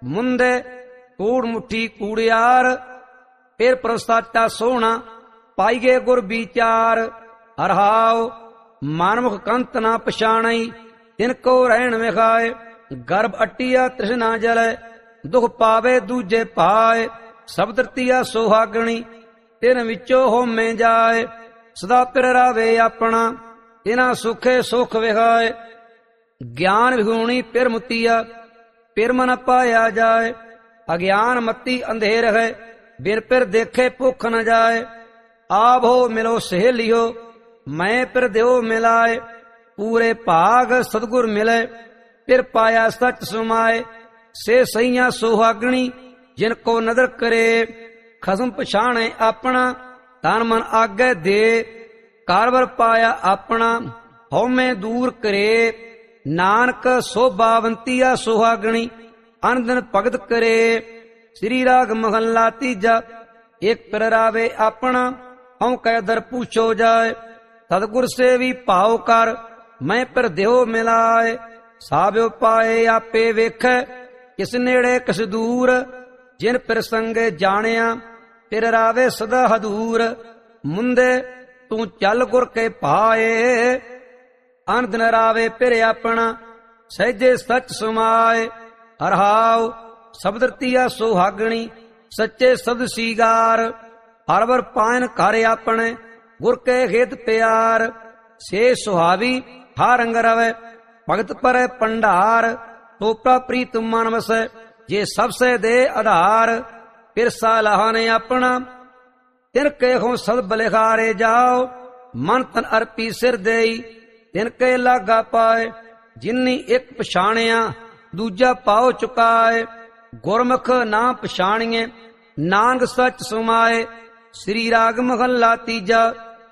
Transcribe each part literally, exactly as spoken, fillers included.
ਮੁੰਦੇ ਕੂੜ ਮੁੱਠੀ ਕੂੜਿਆਰ। ਫਿਰ ਪ੍ਰਸਾਚਾ ਸੋਹਣਾ ਪਾਈਏ ਗੁਰ ਵਿਚਾਰ। ਹਰਹਾਉ ਮਾਨਮੁਖ ਕੰਤ ਨਾ ਪਛਾਣਈ, ਤਿਨ ਕੋ ਰਹਿਣ ਵਿਖਾਏ। ਗਰਭ ਅਟੀਆ ਤ੍ਰਿਸ਼ਨਾ ਜਲੈ, ਦੁਖ ਪਾਵੇ ਦੂਜੇ ਪਾਏ। ਸਬਦ ਰਤੀਆ ਸੁਹਾਗਣੀ, ਤਿਨ ਵਿੱਚੋਂ ਹੋਮੇ ਜਾਏ। ਸਦਾ ਪਿਰ ਰਾਵੇ ਆਪਣਾ, ਤਿਨਾ ਸੁਖੇ ਸੁਖ ਵਿਖਾਏ। ਗਿਆਨ ਵਿਹੂਣੀ ਪਿਰ ਮੁਤੀਆ, ਪਿਰ ਮਨ ਪਾਇਆ ਜਾਏ। ਅਗਿਆਨ ਮਤੀ ਅੰਧੇਰ ਹੈ, ਬਿਨ ਪਿਰ ਦੇਖੇ ਭੁੱਖ ਨ ਜਾਏ। ਆਪ ਹੋ ਮਿਲੋ ਸਹੇਲਿਓ, ਮੈਂ ਪਿਰ ਦਿਓ ਮਿਲਾਏ। ਪੂਰੇ ਭਾਗ ਸਤਿਗੁਰ ਮਿਲੇ, ਪਿਰ ਪਾਇਆ ਸੱਚ ਸੁਮਾਏ। ਸੇ ਸਈਆਂ ਸੁਹਾਗਣੀ, ਜਿਨ ਕੋ ਨਦਰ ਕਰੇ। ਖਸਮ ਪਛਾਣੇ ਆਪਣਾ, ਤਨ ਮਨ ਆਗੇ ਦੇ। ਕਾਰਵਰ ਪਾਇਆ ਆਪਣਾ, ਹਉਮੈ ਦੂਰ ਕਰੇ। ਨਾਨਕ ਸੋਭਾਵੰਤੀਆ ਸੁਹਾਗਣੀ, ਅਨ ਦਿਨ ਭਗਤ ਕਰੇ। ਸ੍ਰੀ ਰਾਗ ਮਹੱਲਾ ਤੀਜਾ। ਇਕ ਪਿਰ ਰਾਵੇ ਆਪਣਾ, ਹਉ ਕੈ ਦਰ ਪੁੱਛੋ ਜਾਏ। ਸਤਿਗੁਰ ਸੇਵੀ ਭਾਉ ਕਰ, ਮੈਂ ਪਿਰ ਦਿਓ ਮਿਲਾਏ। ਸਾਬਿਓ ਪਾਏ ਆਪੇ ਵੇਖੈ, ਕਿਸ ਨੇੜੇ ਕਿਸ ਦੂਰ। ਜਿਨ ਪਿਰ ਸੰਗੇ ਜਾਣਿਆ, ਪਿਰ ਰਾਵੇ ਸਦਾ ਹਦੂਰ। ਮੁੰਦੇ ਤੂੰ ਚੱਲ ਗੁਰ ਕੇ ਪਾਏ, ਅਨ ਦਿਨ ਰਾਵੇ ਪਿਰ ਆਪਣਾ, ਸਹਿਜੇ ਸੱਚ ਸਮਾਏ। ਹਰਹਾਉ ਸਬਦ ਰਤੀਆ ਸੁਹਾਗਣੀ, ਸੱਚੇ ਸਬਦ ਸੀਗਾਰ। ਹਰਵਰ ਪਾਇਨ ਘਰ ਆਪਣੇ, ਗੁਰ ਕੇ ਖੇਤ ਪਿਆਰ। ਸੇ ਸੁਹਾਵੀ ਹਰ ਰੰਗ ਰਵੈ, ਭਗਤ ਪਰੈ ਭੰਡਾਰ। ਤੋਪਰਾ ਪ੍ਰੀਤ ਮਨ ਵਸੈ, ਜੇ ਸਭ ਸੇ ਦੇ ਆਧਾਰ। ਫਿਰ ਸਾਲਾਹ ਨੇ ਆਪਣਾ, ਤਿਨ ਕੇ ਹੋ ਸਦ ਬਲਿਹਾਰੇ ਜਾਓ। ਮਨ ਤਨ ਅਰਪੀ ਸਿਰ ਦੇਈ, ਤਿਨ ਕੇ ਲਾਗਾ ਪਾਏ। ਜਿਨੀ ਇੱਕ ਪਛਾਣਿਆ, ਦੂਜਾ ਪਾਉ ਚੁਕਾਏ। ਗੁਰਮੁਖ ਨਾ ਪਛਾਣੀਏ, ਨਾਨਕ ਸੱਚ ਸੁਮਾਏ। ਸ੍ਰੀ ਰਾਗ ਮਹੱਲਾ ਤੀਜਾ।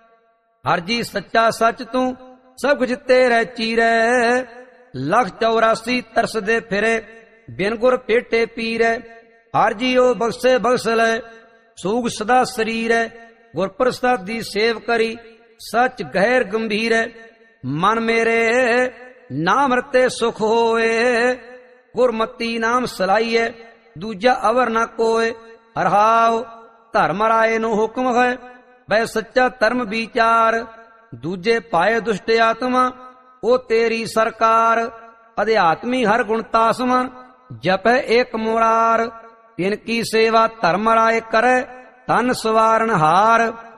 ਹਰ ਜੀ ਸੱਚਾ ਸੱਚ ਤੂੰ, ਸਭ ਕੁਝ ਤੇਰੇ ਚੀਰੈ। ਲੱਖ ਚੌਰਾਸੀ ਤਰਸਦੇ ਫਿਰੇ, ਬਿਨ ਗੁਰ ਭੇਟੇ ਪੀਰੈ। ਹਰ ਜੀਓ ਬਖਸ਼ੇ ਬਖਸ਼ ਲੈ, ਸੂਗ ਸਦਾ ਸਰੀਰੈ। ਗੁਰ ਪ੍ਰਸਾਦੀ ਸੇਵ ਕਰੀ, ਸੱਚ ਗਹਿਰ ਗੰਭੀਰੈ। ਮਨ ਮੇਰੇ ਨਾਮ ਰਤੇ ਸੁਖ ਹੋਏ, ਗੁਰਮਤੀ ਨਾਮ ਸਲਾਈਐ। ਦੂਜਾ ਅਵਰ ਨਾ ਕੋਏ। ਹਰਹਾਉ ਧਰਮ ਰਾਏ ਨੂੰ ਹੁਕਮ ਹੈ, ਬੈ ਸੱਚਾ ਧਰਮ ਵਿਚਾਰ। ਦੂਜੇ ਪਾਏ ਦੁਸ਼ਟ ਆਤਮਾ, ਉਹ ਤੇਰੀ ਸਰਕਾਰ। ਅਧਿਆਤਮੀ ਹਰ ਗੁਣ ਤਾਸਮਨ, ਜਪੈ ਏਕ ਮੁਰਾਰ। ਤਿਨ ਕੀ ਸੇਵਾ ਧਰਮ ਰਾਏ ਕਰੈ, ਤਨ ਸਵਾਰਨ ਹਾਰ।